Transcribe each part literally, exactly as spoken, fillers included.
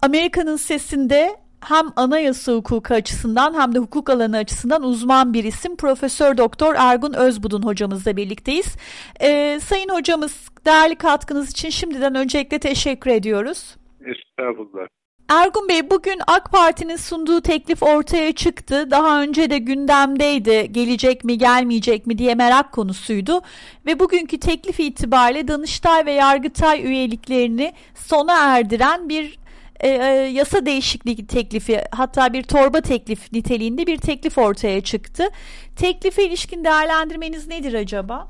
Amerika'nın Sesi'nde hem anayasa hukuku açısından hem de hukuk alanı açısından uzman bir isim Profesör Doktor Ergun Özbudun hocamızla birlikteyiz. Ee, Sayın hocamız, değerli katkınız için şimdiden öncelikle teşekkür ediyoruz. Estağfurullah. Ergun Bey, bugün AK Parti'nin sunduğu teklif ortaya çıktı. Daha önce de gündemdeydi. Gelecek mi, gelmeyecek mi diye merak konusuydu. Ve bugünkü teklif itibariyle Danıştay ve Yargıtay üyeliklerini sona erdiren bir e, e, yasa değişikliği teklifi, hatta bir torba teklif niteliğinde bir teklif ortaya çıktı. Teklife ilişkin değerlendirmeniz nedir acaba?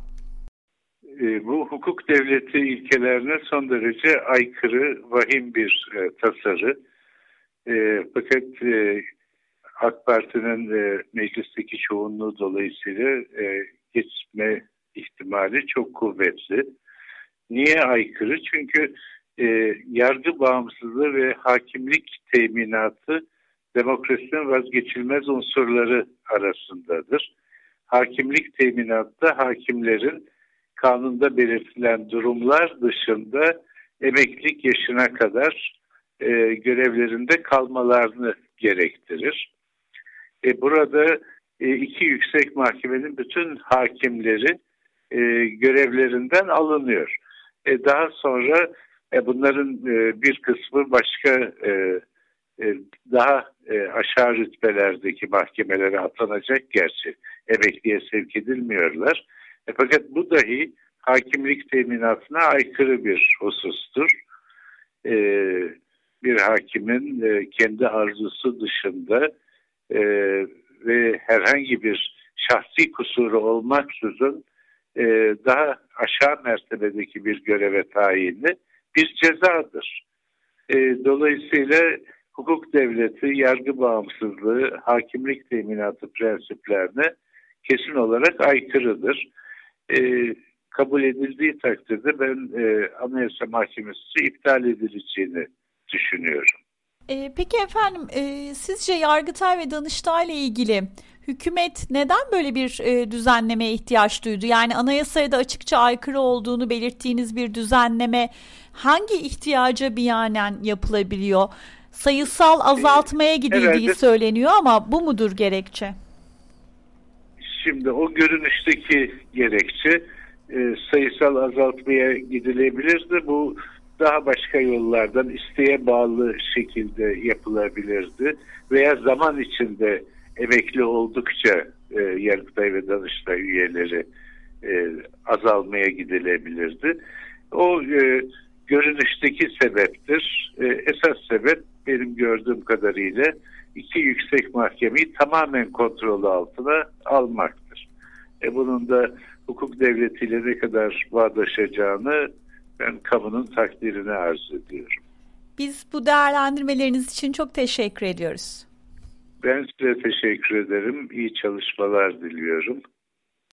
E, bu hukuk devleti ilkelerine son derece aykırı, vahim bir e, tasarı. E, fakat e, AK Parti'nin e, meclisteki çoğunluğu dolayısıyla e, geçme ihtimali çok kuvvetli. Niye aykırı? Çünkü e, yargı bağımsızlığı ve hakimlik teminatı demokrasinin vazgeçilmez unsurları arasındadır. Hakimlik teminatta hakimlerin kanunda belirtilen durumlar dışında emeklilik yaşına kadar e, görevlerinde kalmalarını gerektirir. E, burada e, iki yüksek mahkemenin bütün hakimleri e, görevlerinden alınıyor. E, daha sonra e, bunların e, bir kısmı başka e, e, daha e, aşağı rütbelerdeki mahkemelere atanacak, gerçi emekliye sevk edilmiyorlar. E, fakat bu dahi hakimlik teminatına aykırı bir husustur. E, bir hakimin e, kendi arzusu dışında e, ve herhangi bir şahsi kusuru olmaksızın e, daha aşağı mertebedeki bir göreve tayini bir cezadır. E, dolayısıyla hukuk devleti, yargı bağımsızlığı, hakimlik teminatı prensiplerine kesin olarak aykırıdır. E, kabul edildiği takdirde ben e, Anayasa Mahkemesi iptal edileceğini düşünüyorum. E, peki efendim, e, sizce Yargıtay ve Danıştay ile ilgili hükümet neden böyle bir e, düzenlemeye ihtiyaç duydu? Yani anayasaya da açıkça aykırı olduğunu belirttiğiniz bir düzenleme hangi ihtiyaca binaen yapılabiliyor? Sayısal azaltmaya gidildiği Herhalde, söyleniyor ama bu mudur gerekçe? Şimdi o görünüşteki gerekçe e, sayısal azaltmaya gidilebilirdi. Bu daha başka yollardan isteğe bağlı şekilde yapılabilirdi. Veya zaman içinde emekli oldukça e, Yargıtay ve Danıştay üyeleri e, azalmaya gidilebilirdi. O e, görünüşteki sebeptir. E, esas sebep benim gördüğüm kadarıyla iki yüksek mahkemeyi tamamen kontrolü altına almaktır. E, bunun da hukuk devletiyle ne kadar bağdaşacağını ben kamunun takdirini arz ediyorum. Biz bu değerlendirmeleriniz için çok teşekkür ediyoruz. Ben size teşekkür ederim. İyi çalışmalar diliyorum.